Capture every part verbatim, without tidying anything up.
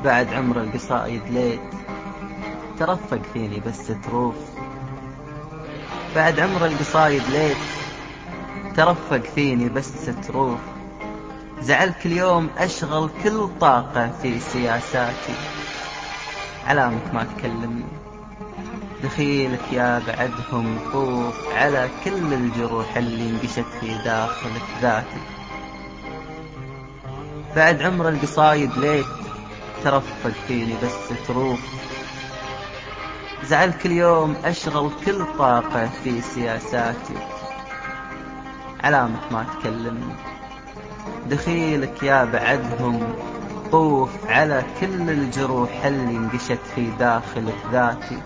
بعد عمر القصايد ليت ترفق فيني بس تروف. بعد عمر القصايد ليت ترفق فيني بس تروف. زعل كل يوم أشغل كل طاقة في سياساتي. علامك ما تكلمني دخيلك يا بعدهم خوف على كل الجروح اللي انقشت في داخلك ذاتي. بعد عمر القصايد ليت ترفق فيني بس تروف. زعل كل يوم أشغل كل طاقة في سياساتي. علامك ما تكلمني دخيلك يا بعدهم طوف على كل الجروح اللي انقشت في داخلك ذاتي.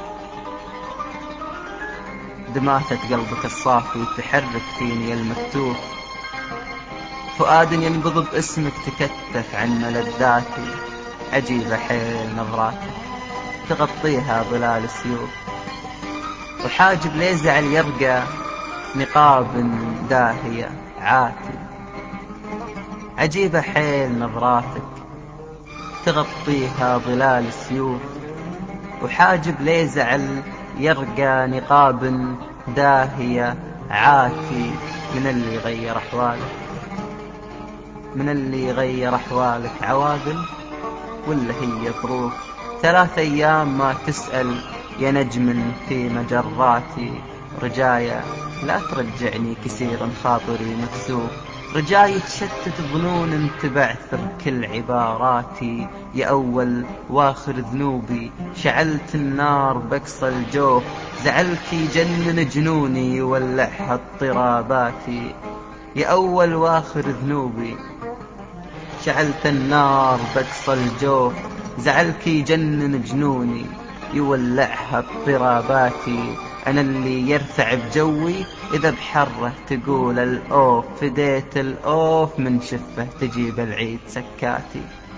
دماثة قلبك الصافي تحرك فيني المكتوف. فؤاد ينبض باسمك تكتف عن ملذاتي. عجيبة حيل نظراتك تغطيها ظلال السيوف. وحاجب ليزعل يرقى نقاب داهية عاتي. عجيبة حيل نظراتك تغطيها ظلال السيوف. وحاجب ليزعل يرقى نقاب داهية عاتي. من اللي غير أحوالك من اللي غير أحوالك عوادل ولا هي ظروف. ثلاث أيام ما تسأل يا نجم في مجراتي. رجايا لا ترجعني كثيرا خاطري مكسوف. رجاي تشتت ظنون تبعثر كل عباراتي. يا أول واخر ذنوبي شعلت النار بقصى الجوف. زعلك يجنن جنوني يولعها اضطراباتي. يا أول واخر ذنوبي شعلت النار بقصى الجوف. زعلك يجنن جنوني يولعها اضطراباتي. أنا اللي يرتع بجوي إذا بحره تقول الأوف. فديت الأوف من شفه تجيب العيد سكاتي.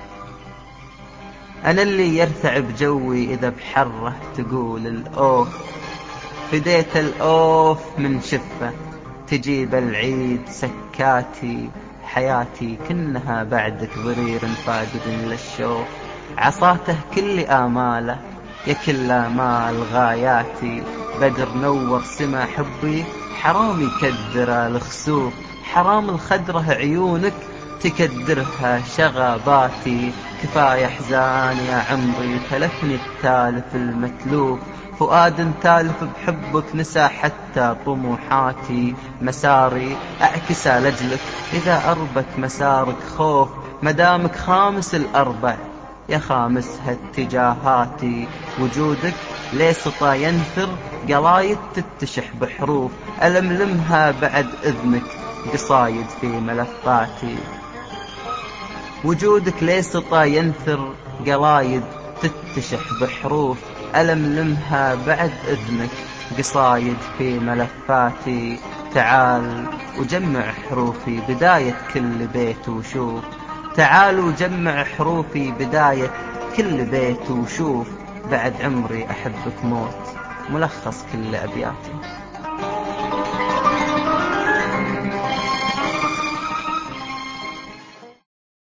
أنا اللي يرتع بجوي إذا بحره تقول الأوف. فديت الأوف من شفه تجيب العيد سكاتي. حياتي كنها بعدك ضرير فاقد للشوف. عصاته كل آماله يا كل آمال غاياتي. بدر نور سما حبي حرام يكدر الخسوف. حرام الخدره عيونك تكدرها شغباتي. كفاية حزان يا عمري تلفني التالف المتلوف. فؤاد تالف بحبك نسى حتى طموحاتي. مساري أعكس لجلك إذا أربك مسارك خوف. مدامك خامس الأربع يا خامسها اتجاهاتي. وجودك ليسطا ينثر قلايد تتشح بحروف. ألملمها بعد إذنك قصايد في ملفاتي. وجودك ليسطا ينثر قلايد تتشح بحروف. ألملمها بعد إذنك قصايد في ملفاتي. تعال وجمع حروفي بداية كل بيت وشوف. تعال وجمع حروفي بداية كل بيت وشوف. بعد عمري أحبك موت ملخص كل أبياتي.